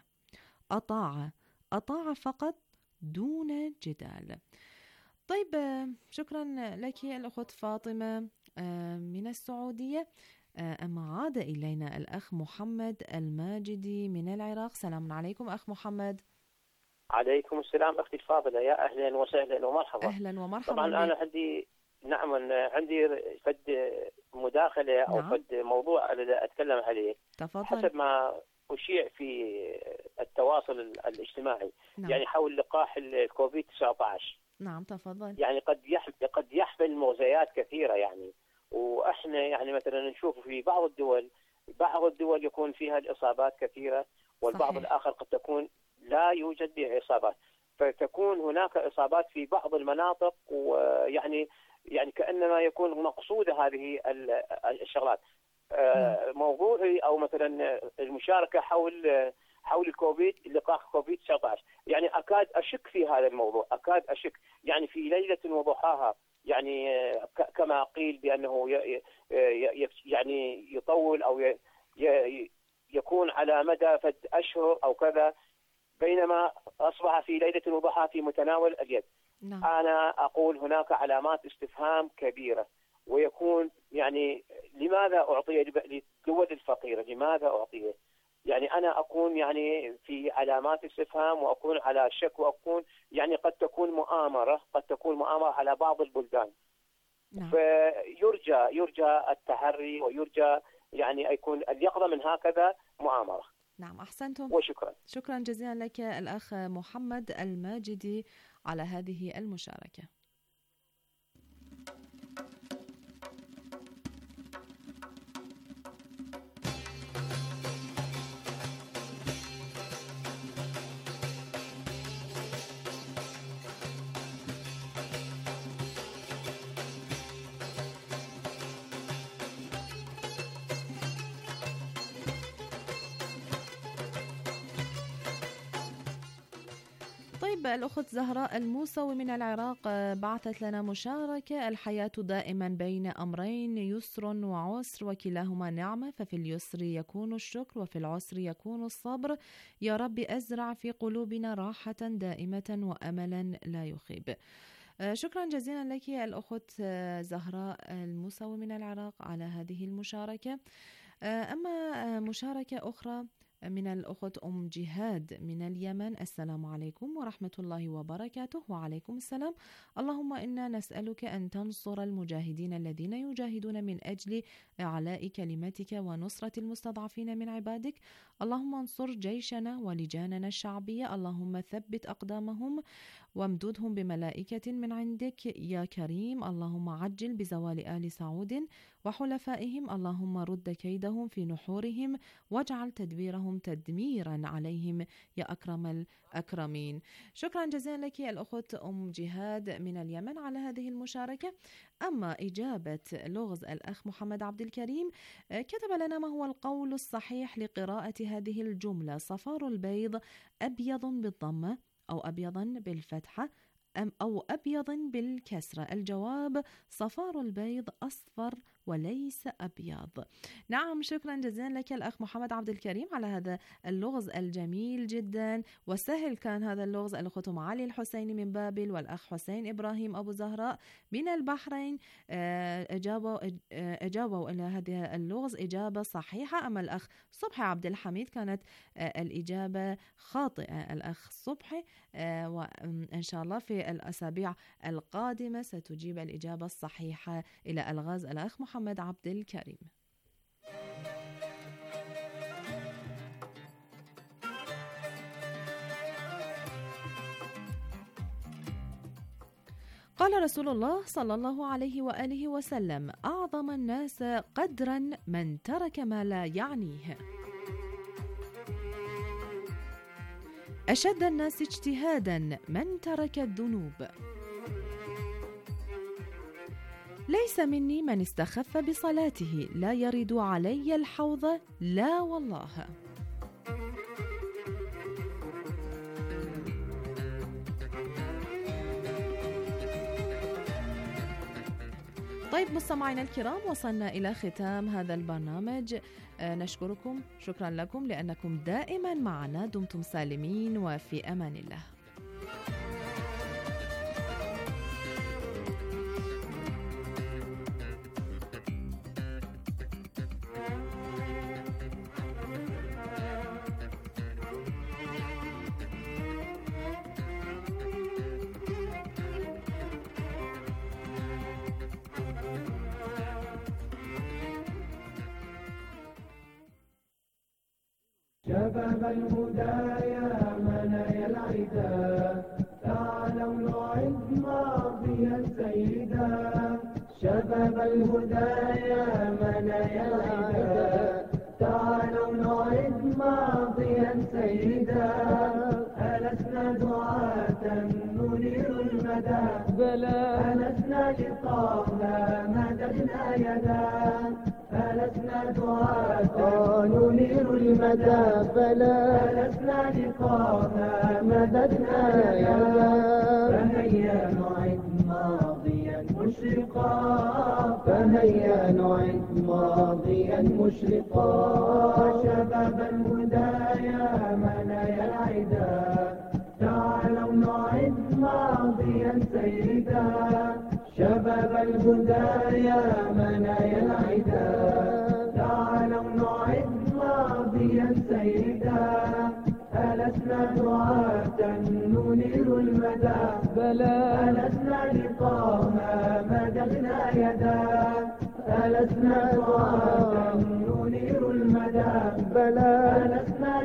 أطاع فقط دون جدال. طيب، شكرا لك الأخت فاطمة من السعودية. أما عاد إلينا الأخ محمد الماجدي من العراق. سلام عليكم أخ محمد. عليكم السلام أختي الفاضلة، يا أهلا وسهلا ومرحبا. أهلا ومرحبا. طبعا أنا عندي قد مداخلة أو قد موضوع أتكلم عليه. تفضل. حسب ما أشيع في التواصل الاجتماعي. نعم. يعني حول لقاح الكوفيد 19. نعم تفضل. يعني قد يحمل مغزيات كثيرة يعني، وإحنا يعني مثلا نشوف في بعض الدول يكون فيها الإصابات كثيرة، والبعض صحيح. الآخر قد تكون لا يوجد بها إصابات، فتكون هناك إصابات في بعض المناطق، ويعني كأنما يكون مقصود هذه الشغلات. موضوعي أو مثلا المشاركة حول الكوفيد، لقاح كوفيد 19. يعني أكاد أشك في هذا الموضوع، يعني في ليلة وضحاها، يعني كما قيل بأنه يعني يطول أو يكون على مدى أشهر أو كذا، بينما أصبح في ليلة وضحاها في متناول اليد. نعم. أنا أقول هناك علامات استفهام كبيرة، ويكون يعني لماذا أعطي للدول الفقيرة؟ لماذا أعطيه؟ يعني أنا أكون يعني في علامات استفهام وأكون على شك وأكون يعني قد تكون مؤامرة على بعض البلدان. فيرجى التحري ويرجى يعني يكون اليقظة من هكذا مؤامرة. نعم أحسنتم وشكرا. شكرا جزيلا لك الأخ محمد الماجدي على هذه المشاركة. طيب الأخت زهراء الموسوي من العراق بعثت لنا مشاركة: الحياة دائما بين أمرين، يسر وعسر، وكلاهما نعمة، ففي اليسر يكون الشكر وفي العسر يكون الصبر. يا رب أزرع في قلوبنا راحة دائمة وأملا لا يخيب. شكرا جزيلا لك الأخت زهراء الموسوي من العراق على هذه المشاركة. أما مشاركة أخرى من الأخت أم جهاد من اليمن: السلام عليكم ورحمة الله وبركاته. وعليكم السلام. اللهم إنا نسألك أن تنصر المجاهدين الذين يجاهدون من أجل إعلاء كلمتك ونصرة المستضعفين من عبادك. اللهم انصر جيشنا ولجاننا الشعبية، اللهم ثبت أقدامهم وامددهم بملائكة من عندك يا كريم. اللهم عجل بزوال آل سعود وحلفائهم، اللهم رد كيدهم في نحورهم واجعل تدبيرهم تدميرا عليهم يا أكرم الأكرمين. شكرا جزيلا لك الأخت أم جهاد من اليمن على هذه المشاركة. أما إجابة لغز الأخ محمد عبد الكريم، كتب لنا: ما هو القول الصحيح لقراءة هذه الجملة؟ صفار البيض أبيض بالضمة أو أبيضا بالفتحة أو أبيض بالكسرة؟ الجواب: صفار البيض أصفر وليس أبيض. نعم شكرا جزيلا لك الأخ محمد عبد الكريم على هذا اللغز الجميل جدا وسهل. كان هذا اللغز. الأخت علي الحسيني من بابل والأخ حسين إبراهيم أبو زهراء من البحرين أجابوا إلى هذا اللغز إجابة صحيحة. أما الأخ صبحي عبد الحميد كانت الإجابة خاطئة. الأخ صبحي وإن شاء الله في الأسابيع القادمة ستجيب الإجابة الصحيحة إلى الغاز الأخ محمد عبد الكريم. قال رسول الله صلى الله عليه وآله وسلم: أعظم الناس قدرا من ترك ما لا يعنيه، أشد الناس اجتهادا من ترك الذنوب، ليس مني من استخف بصلاته، لا يرد علي الحوض، لا والله. طيب مستمعينا الكرام، وصلنا إلى ختام هذا البرنامج. نشكركم، شكرا لكم لأنكم دائما معنا. دمتم سالمين وفي أمان الله. شباب الهدى يا منايا العدا، تعالوا نعد ماضيا سيدا. شباب الهدى يا منايا العدا، تعالوا نعد ماضيا سيدا. ألسنا دعاة ننير المدى، بلى ألسنا لطه مددنا يدا. ألسنا دعاة ننير المدى، بلى ألسنا لطه مددنا يدا. فهيا نعد ماضيا مشرقا، فهيا نعد ماضيا مشرقا. شباب الهدى يا منايا العدا، تعالوا نعد ماضيا سيدا. شباب الهدى يا سيدا ألسنا دعاة ننير المدى بلى ألسنا لطاما مددنا يدا ألسنا دعاة ننير المدى بلى ألسنا